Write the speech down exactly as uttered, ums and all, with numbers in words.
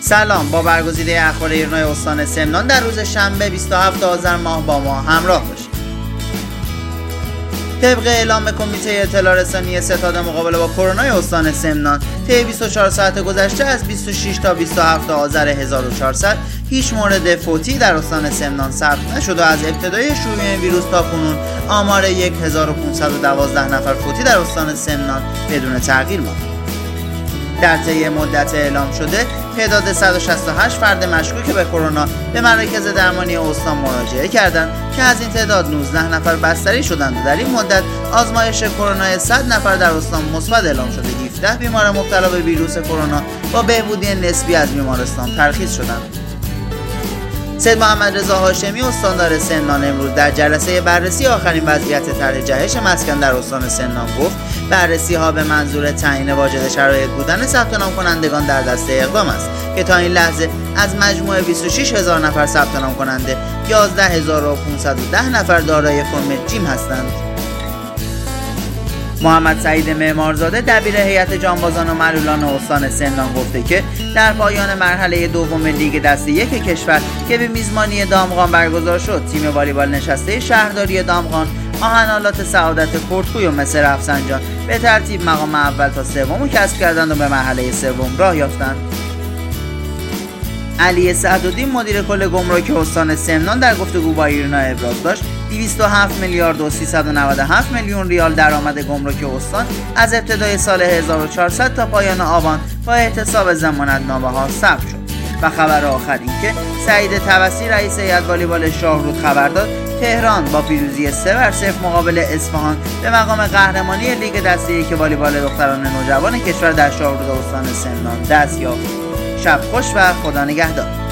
سلام، با برگزیده اخبار ایرنای استان سمنان در روز شنبه بیست و هفتم آذر ماه با ما همراه باشید. طبق اعلام کمیته اطلاع رسانی ستاد مقابله با کرونا استان سمنان، طی بیست و چهار ساعت گذشته از بیست و شش تا بیست و هفتم آذر هزار و چهارصد هیچ مورد فوتی در استان سمنان ثبت نشد و از ابتدای شیوع این ویروس تا کنون آمار هزار و پانصد و دوازده نفر فوتی در استان سمنان بدون تغییر ماند. در طی مدت اعلام شده تعداد صد و شصت و هشت فرد مشکوک به کرونا به مراکز درمانی استان مراجعه کردند که از این تعداد نوزده نفر بستری شدند و در این مدت آزمایش کرونا صد نفر در استان مثبت اعلام شده. هفده بیمار مبتلا به ویروس کرونا با بهبودی نسبی از بیمارستان ترخیص شدند. سید محمد رضا هاشمی استاندار سمنان امروز در جلسه بررسی آخرین وضعیت طرح جهش مسکن در استان سمنان گفت بررسی ها به منظور تعیین واجد شرایط بودن ثبت نام کنندگان در دسته اقدام است که تا این لحظه از مجموع بیست و شش هزار نفر ثبت نام کننده یازده هزار و پانصد و ده نفر دارای فرم جیم هستند. محمد سعید معمارزاده دبیر هیئت جانبازان و معلولان استان سمنان گفته که در پایان مرحله دوم لیگ دسته یک کشور که به میزبانی دامغان برگزار شد، تیم والیبال نشسته شهرداری دامغان آهن‌آلات سعادت کردخوی و مصر رفسنجان به ترتیب مقام اول تا سوم کسب کردند و به مرحله سوم راه یافتند. علی سعدالدین مدیر کل گمرک استان سمنان در گفتگو با ایرنا ابراز داشت دویست و هفت میلیارد و سیصد و نود و هفت میلیون ریال درآمد گمرک استان از ابتدای سال هزار و چهارصد تا پایان آبان با احتساب ضمانتنامه‌ها ثبت شد. و خبر آخر این که سعید طبسی رئیس هیئت والیبال شاهرود خبر داد تهران با پیروزی سه بر صفر مقابل اصفهان به مقام قهرمانی لیگ دسته یک والیبال دختران نوجوان کشور در شاهرود استان سمنان دست یافت. شب خوش و خدا نگهدار.